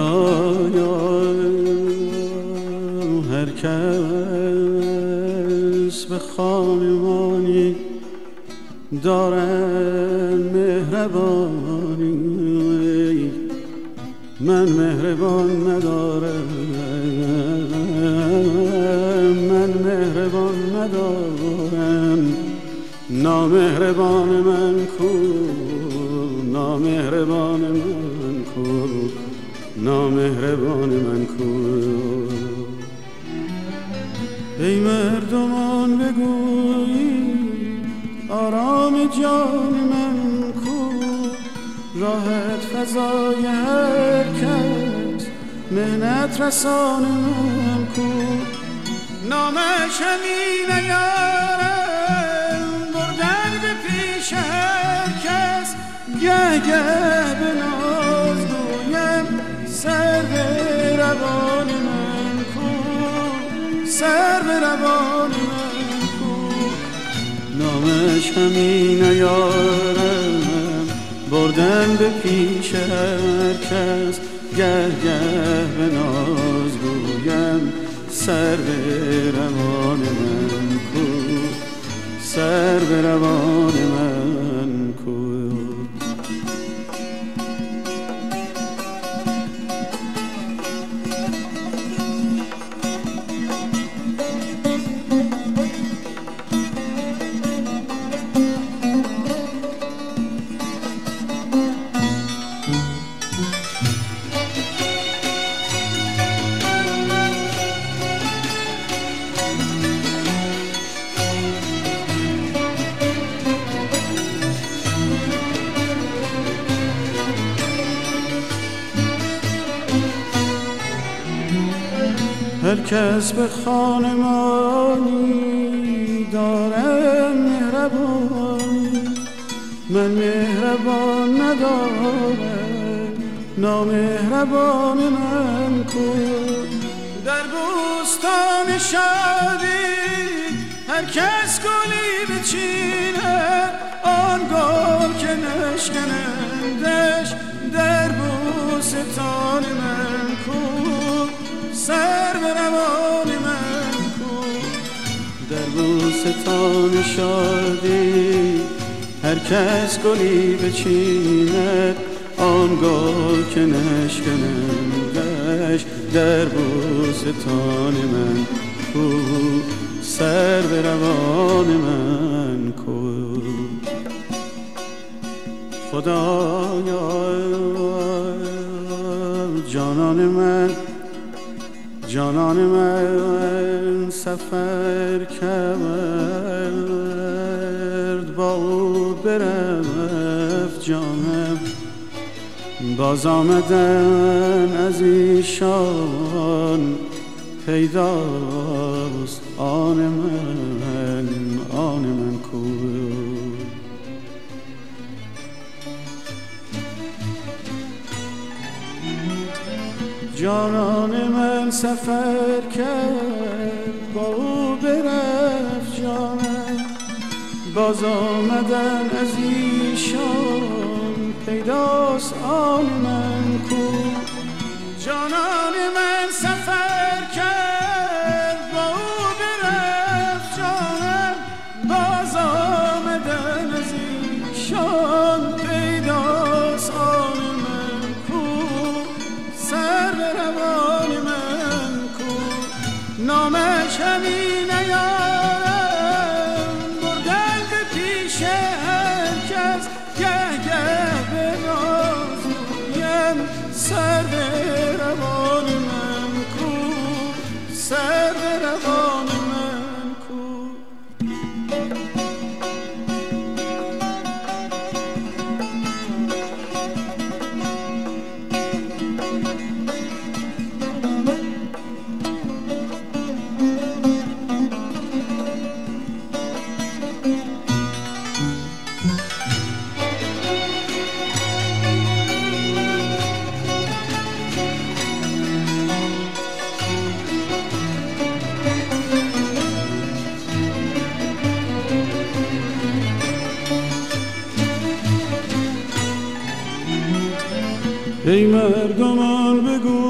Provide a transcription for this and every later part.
خدایا هر کس به خانمانی دارن مهربانی، من مهربان ندارم، من مهربان ندارم. نامهربان من کو، نامهربان من کو، نامهربان من کو. ای مردمان بگویید آرام جان من کو، راحت فضای هر کس مهنت رسان من کو. نامش همین یارم بردن به پیش هر کس، گه گه به ناز گویم سر به روان من کو، سر به روان من کو. نامش همین یارم بردن به پیش هر کس، گه گه به ناز گویم سر به روان من کو، سر به روان من کو. هر کس به خانمانی دارم مهربانی، من مهربان ندارم، نامهربان من کو. در بوستان شادی هر کس گلی بچیند، آن گل که نشکنندش در بوستان من کو، سر به روان من کو. در بوستان شادی هر کس گلی بچیند، آن گل که نشکنندش در بوستان من کو، سر به روان من کو. خدایا جانان من، جانان من سفر کرد، با او برفت جانم، باز آمدن از ایشان پیداست آن من، آن من کو. جانان من سفر کرد، با او برفت جانم، باز آمدن از ایشان پیداست آن من کو. جانان من سفر کرد، با او برفت جانم، باز آمدن از ایشان پیداست آن من کو، سر به روان من کو. نامش همین یارم بردن به پیش هر کس، گه گه به ناز گویم سر به روان من کو، سر به روان من کو. ای مردمان بگو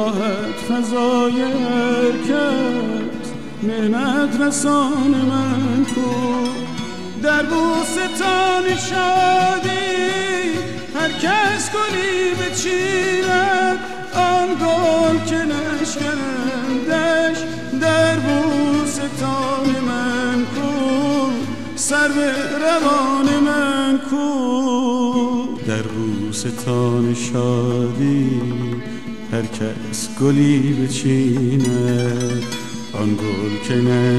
راحت فضای حرکت، مهنت رسان من کو. در بوستان شادی هر کس گلی بچیند، آن گل که نشکنندش در بوستان من کو. سرو روان من کو. در بوستان شادی هر کس گلی بچیند، آن گل که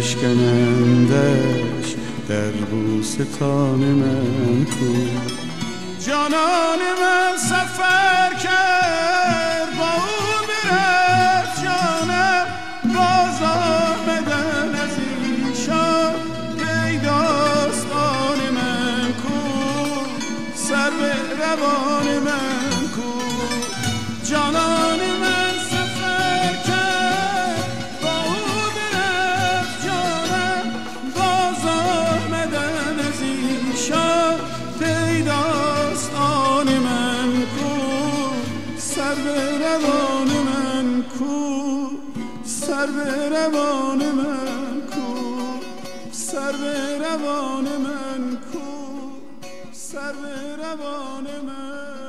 نشکنندش در بوستان من کو. جانان من سفر کرد با او برفت جانم، باز آمدن از ایشان پیداست آن من کو. سرو روان من کو. جانان من سفر کرد با او برفت جانم، باز آمدن از ایشان پیداست آن من کو. سرو روان من کو. سرو روان من کو. سرو روان من کو. سرو روان من